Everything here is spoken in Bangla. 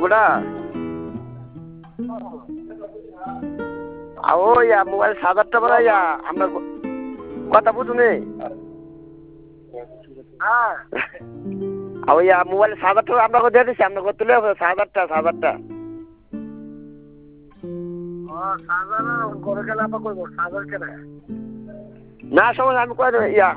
গোটা ও ইয়া মোবাইল সাজারটা বলা ইয়া আমরা কথা বুঝুনি ইয়া মোবাইল সাজারটা আমরা দিয়ে দিচ্ছি আমরা তুলে সাজারটা না সময় আমি কয়ে দেবো ইয়া